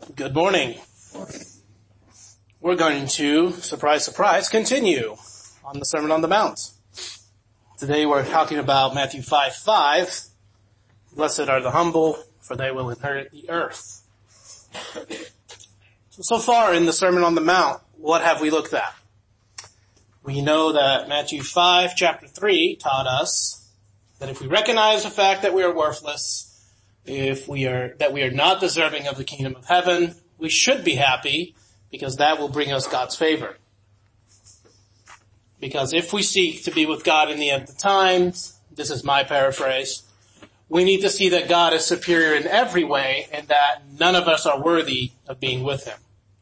Good morning. We're going to, surprise, surprise, continue on the Sermon on the Mount. Today we're talking about Matthew 5:5. Blessed are the humble, for they will inherit the earth. So far in the Sermon on the Mount, what have we looked at? We know that Matthew 5, chapter 3 taught us that if we recognize the fact that we are worthless, that we are not deserving of the kingdom of heaven, we should be happy because that will bring us God's favor. Because if we seek to be with God in the end of times, this is my paraphrase, we need to see that God is superior in every way and that none of us are worthy of being with Him.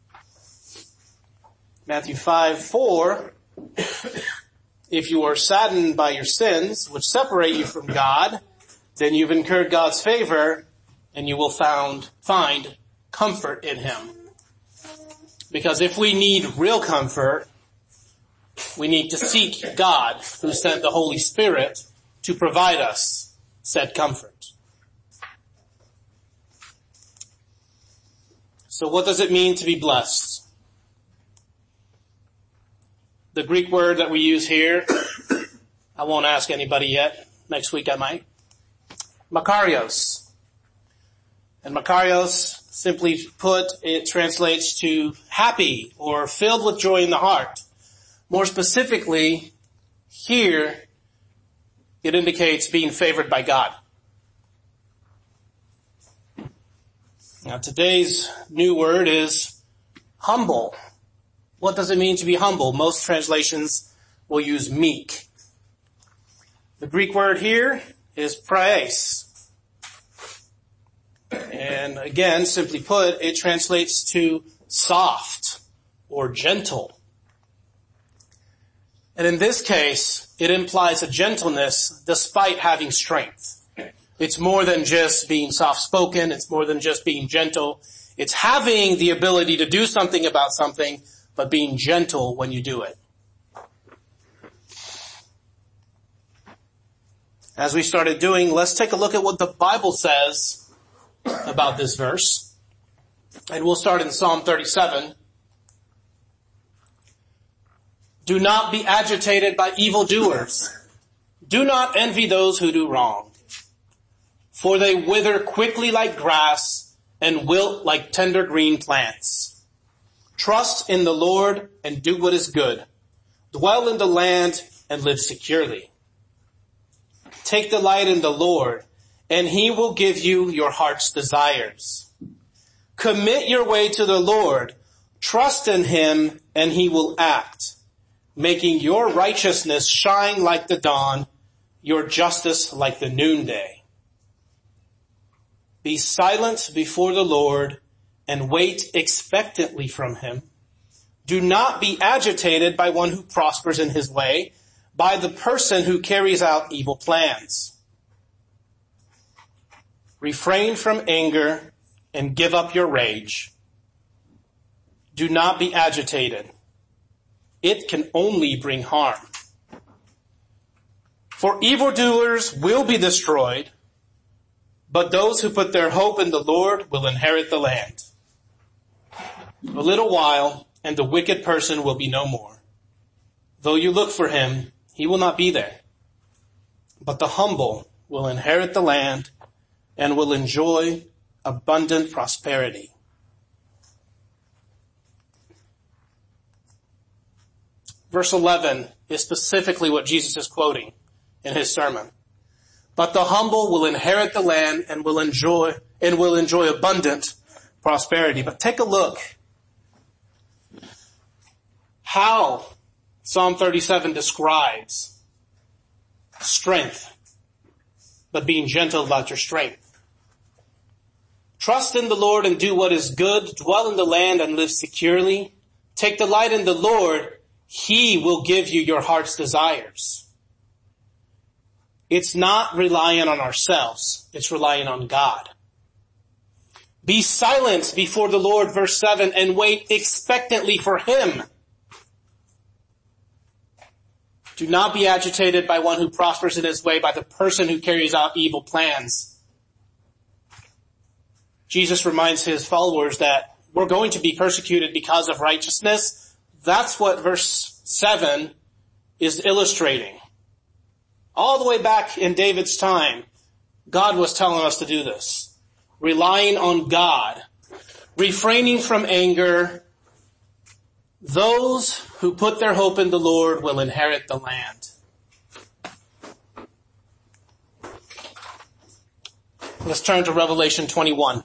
Matthew 5:4, if you are saddened by your sins, which separate you from God, then you've incurred God's favor and you will find comfort in Him. Because if we need real comfort, we need to seek God who sent the Holy Spirit to provide us said comfort. So what does it mean to be blessed? The Greek word that we use here, I won't ask anybody yet. Next week I might. Makarios. And Makarios, simply put, it translates to happy or filled with joy in the heart. More specifically, here, it indicates being favored by God. Now today's new word is humble. What does it mean to be humble? Most translations will use meek. The Greek word here is praise. And again, simply put, it translates to soft or gentle. And in this case, it implies a gentleness despite having strength. It's more than just being soft-spoken. It's more than just being gentle. It's having the ability to do something about something, but being gentle when you do it. As we started doing, let's take a look at what the Bible says about this verse. And we'll start in Psalm 37. Do not be agitated by evildoers. Do not envy those who do wrong. For they wither quickly like grass and wilt like tender green plants. Trust in the Lord and do what is good. Dwell in the land and live securely. Take delight in the Lord, and He will give you your heart's desires. Commit your way to the Lord. Trust in Him, and He will act, making your righteousness shine like the dawn, your justice like the noonday. Be silent before the Lord and wait expectantly from Him. Do not be agitated by one who prospers in his way, by the person who carries out evil plans. Refrain from anger and give up your rage. Do not be agitated. It can only bring harm. For evildoers will be destroyed, but those who put their hope in the Lord will inherit the land. A little while, and the wicked person will be no more. Though you look for him, he will not be there. But the humble will inherit the land and will enjoy abundant prosperity. Verse 11 is specifically what Jesus is quoting in his sermon. But the humble will inherit the land and will enjoy abundant prosperity. But take a look how Psalm 37 describes strength, but being gentle about your strength. Trust in the Lord and do what is good. Dwell in the land and live securely. Take delight in the Lord. He will give you your heart's desires. It's not relying on ourselves. It's relying on God. Be silent before the Lord, verse 7, and wait expectantly for Him. Do not be agitated by one who prospers in his way, by the person who carries out evil plans. Jesus reminds his followers that we're going to be persecuted because of righteousness. That's what verse 7 is illustrating. All the way back in David's time, God was telling us to do this. Relying on God, refraining from anger. Those who put their hope in the Lord will inherit the land. Let's turn to Revelation 21.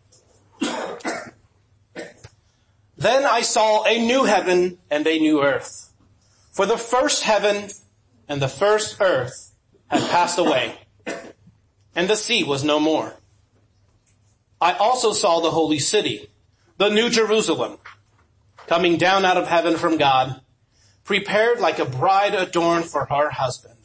Then I saw a new heaven and a new earth. For the first heaven and the first earth had passed away, and the sea was no more. I also saw the holy city, the new Jerusalem, coming down out of heaven from God, prepared like a bride adorned for her husband.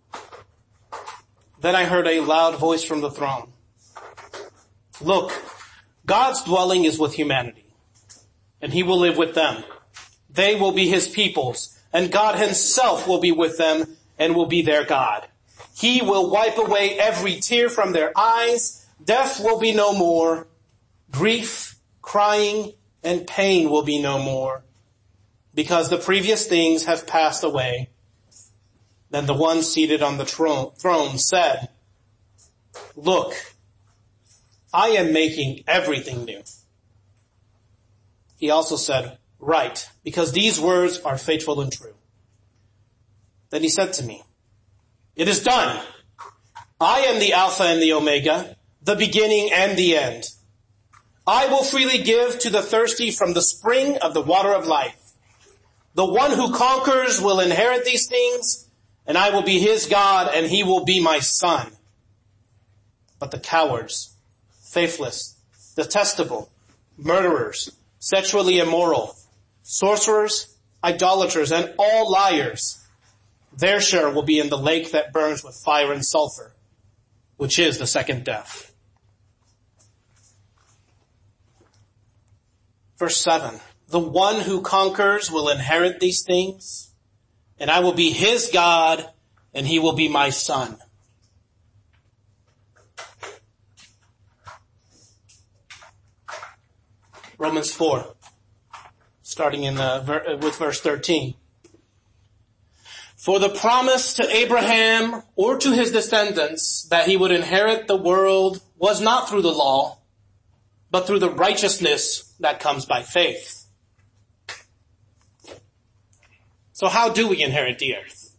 Then I heard a loud voice from the throne. Look, God's dwelling is with humanity, and he will live with them. They will be his peoples, and God himself will be with them and will be their God. He will wipe away every tear from their eyes. Death will be no more. Grief, crying, and pain will be no more, because the previous things have passed away. Then the one seated on the throne said, Look, I am making everything new. He also said, Write, because these words are faithful and true. Then he said to me, It is done. I am the Alpha and the Omega, the beginning and the end. I will freely give to the thirsty from the spring of the water of life. The one who conquers will inherit these things, and I will be his God, and he will be my son. But the cowards, faithless, detestable, murderers, sexually immoral, sorcerers, idolaters, and all liars, their share will be in the lake that burns with fire and sulfur, which is the second death. Verse 7, the one who conquers will inherit these things, and I will be his God, and he will be my son. Romans 4, starting with verse 13. For the promise to Abraham or to his descendants that he would inherit the world was not through the law, but through the righteousness that comes by faith. So how do we inherit the earth?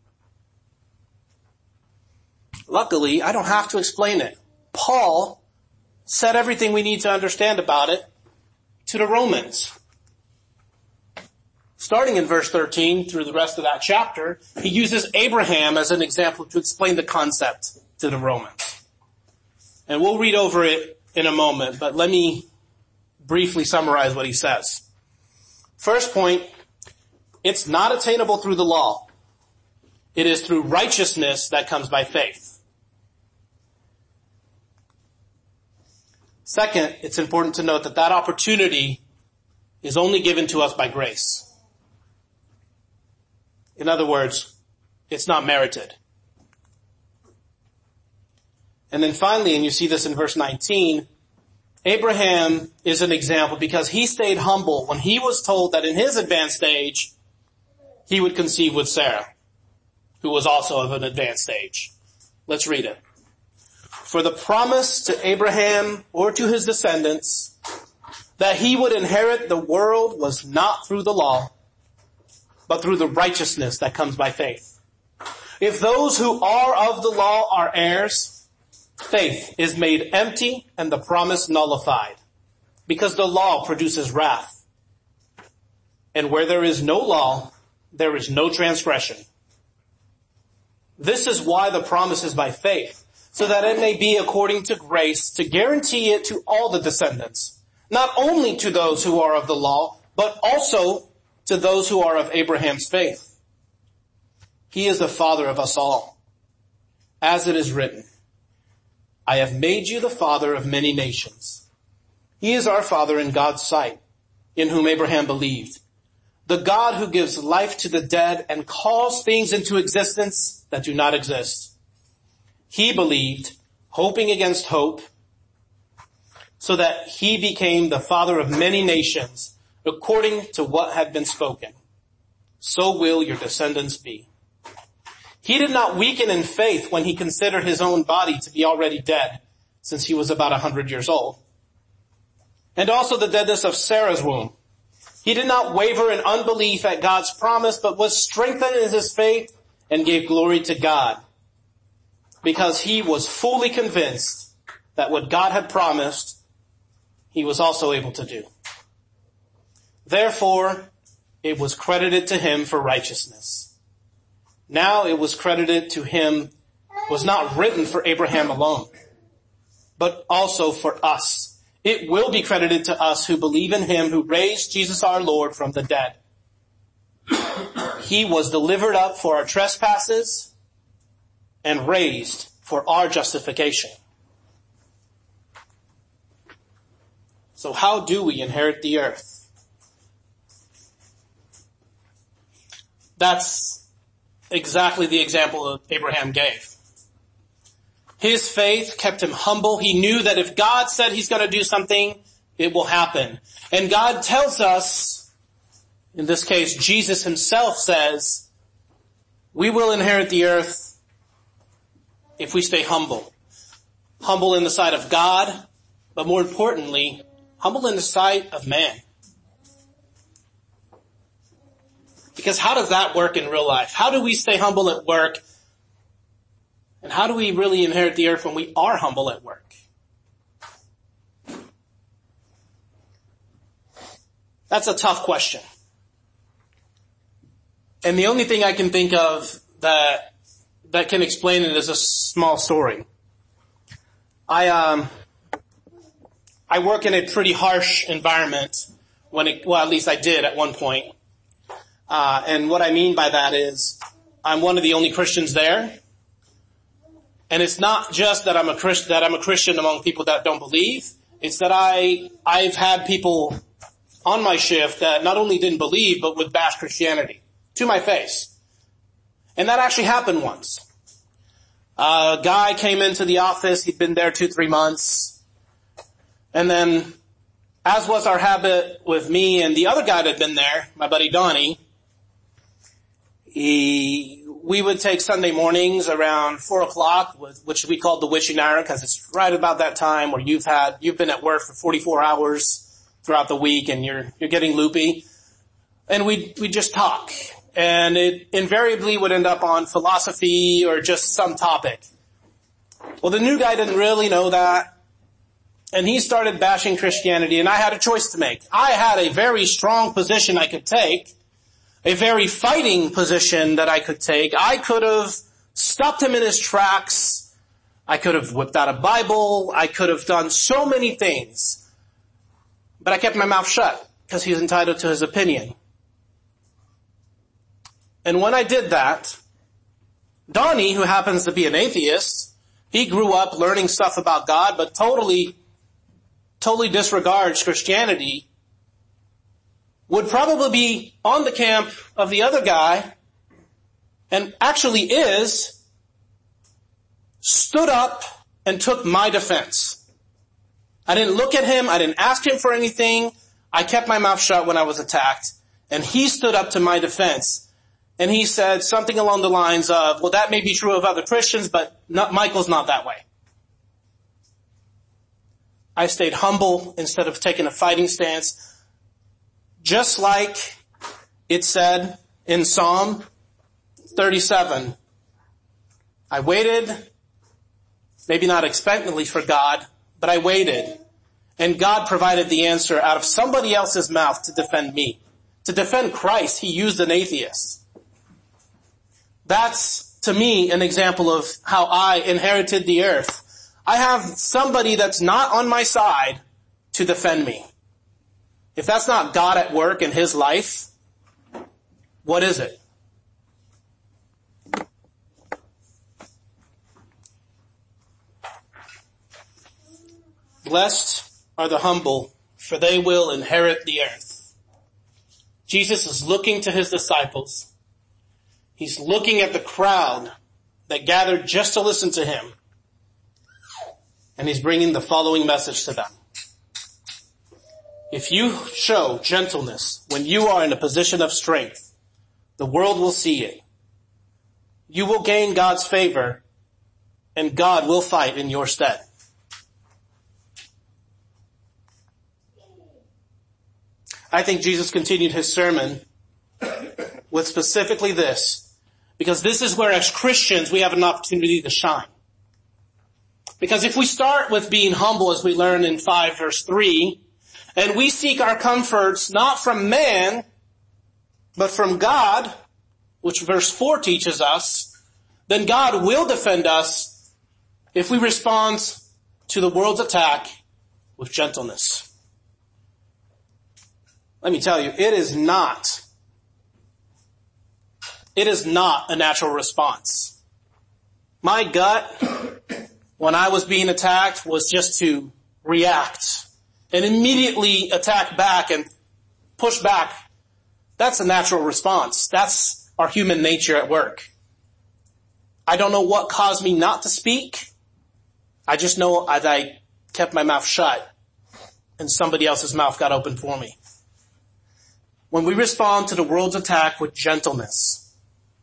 Luckily, I don't have to explain it. Paul said everything we need to understand about it to the Romans. Starting in verse 13 through the rest of that chapter, he uses Abraham as an example to explain the concept to the Romans. And we'll read over it in a moment, but let me briefly summarize what he says. First point, it's not attainable through the law. It is through righteousness that comes by faith. Second, it's important to note that that opportunity is only given to us by grace. In other words, it's not merited. And then finally, and you see this in verse 19, Abraham is an example because he stayed humble when he was told that in his advanced age, he would conceive with Sarah, who was also of an advanced age. Let's read it. For the promise to Abraham or to his descendants that he would inherit the world was not through the law, but through the righteousness that comes by faith. If those who are of the law are heirs, faith is made empty and the promise nullified, because the law produces wrath. And where there is no law, there is no transgression. This is why the promise is by faith, so that it may be according to grace to guarantee it to all the descendants, not only to those who are of the law, but also to those who are of Abraham's faith. He is the father of us all. As it is written, I have made you the father of many nations. He is our father in God's sight, in whom Abraham believed, the God who gives life to the dead and calls things into existence that do not exist. He believed, hoping against hope, so that he became the father of many nations, according to what had been spoken. So will your descendants be. He did not weaken in faith when he considered his own body to be already dead, since he was about 100 years old. And also the deadness of Sarah's womb. He did not waver in unbelief at God's promise, but was strengthened in his faith and gave glory to God, because he was fully convinced that what God had promised, he was also able to do. Therefore, it was credited to him for righteousness. Now it was credited to him, was not written for Abraham alone, but also for us. It will be credited to us who believe in him who raised Jesus our Lord from the dead. He was delivered up for our trespasses and raised for our justification. So how do we inherit the earth? That's exactly the example that Abraham gave. His faith kept him humble. He knew that if God said he's going to do something, it will happen. And God tells us, in this case, Jesus himself says, we will inherit the earth if we stay humble. Humble in the sight of God, but more importantly, humble in the sight of man. Because how does that work in real life? How do we stay humble at work? And how do we really inherit the earth when we are humble at work? That's a tough question. And the only thing I can think of that can explain it is a small story. I work in a pretty harsh environment at least I did at one point. And what I mean by that is I'm one of the only Christians there. And it's not just that I'm a Christian among people that don't believe. It's that I've had people on my shift that not only didn't believe, but would bash Christianity to my face. And that actually happened once. A guy came into the office. He'd been there 2-3 months. And then, as was our habit with me and the other guy that had been there, my buddy Donnie, we would take Sunday mornings around 4:00, which we called the witching hour, because it's right about that time where you've been at work for 44 hours throughout the week and you're getting loopy. And we just talk. And it invariably would end up on philosophy or just some topic. Well, the new guy didn't really know that. And he started bashing Christianity, and I had a choice to make. I had a very strong position I could take, a very fighting position that I could take. I could have stopped him in his tracks. I could have whipped out a Bible. I could have done so many things. But I kept my mouth shut because he's entitled to his opinion. And when I did that, Donnie, who happens to be an atheist, he grew up learning stuff about God, but totally disregards Christianity, would probably be on the camp of the other guy, and actually stood up and took my defense. I didn't look at him. I didn't ask him for anything. I kept my mouth shut when I was attacked, and he stood up to my defense. And he said something along the lines of, well, that may be true of other Christians, but Michael's not that way. I stayed humble instead of taking a fighting stance. Just like it said in Psalm 37. I waited, maybe not expectantly for God, but I waited. And God provided the answer out of somebody else's mouth to defend me. To defend Christ, he used an atheist. That's, to me, an example of how I inherited the earth. I have somebody that's not on my side to defend me. If that's not God at work in his life, what is it? Blessed are the humble, for they will inherit the earth. Jesus is looking to his disciples. He's looking at the crowd that gathered just to listen to him. And he's bringing the following message to them. If you show gentleness when you are in a position of strength, the world will see it. You will gain God's favor, and God will fight in your stead. I think Jesus continued his sermon with specifically this, because this is where as Christians we have an opportunity to shine. Because if we start with being humble, as we learn in 5 verse 3, and we seek our comforts not from man, but from God, which verse 4 teaches us, then God will defend us if we respond to the world's attack with gentleness. Let me tell you, it is not a natural response. My gut, when I was being attacked, was just to react and immediately attack back and push back. That's a natural response. That's our human nature at work. I don't know what caused me not to speak. I just know that I kept my mouth shut and somebody else's mouth got open for me. When we respond to the world's attack with gentleness,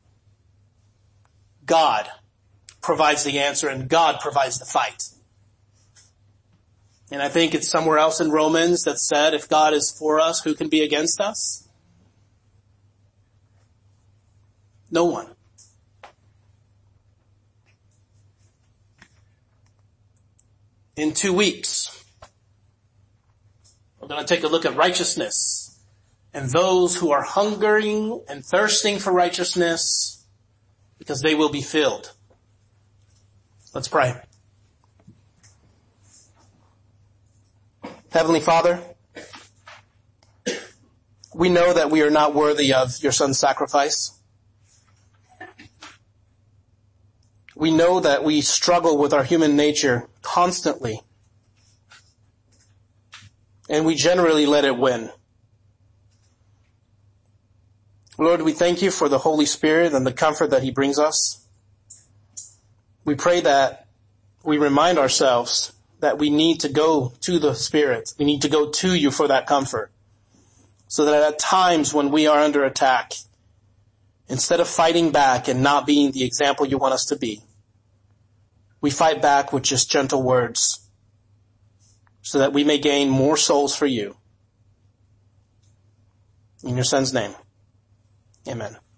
God provides the answer and God provides the fight. And I think it's somewhere else in Romans that said, if God is for us, who can be against us? No one. In 2 weeks, we're going to take a look at righteousness and those who are hungering and thirsting for righteousness, because they will be filled. Let's pray. Heavenly Father, we know that we are not worthy of your Son's sacrifice. We know that we struggle with our human nature constantly, and we generally let it win. Lord, we thank you for the Holy Spirit and the comfort that he brings us. We pray that we remind ourselves that we need to go to the Spirit. We need to go to you for that comfort. So that at times when we are under attack, instead of fighting back and not being the example you want us to be, we fight back with just gentle words so that we may gain more souls for you. In your Son's name, amen.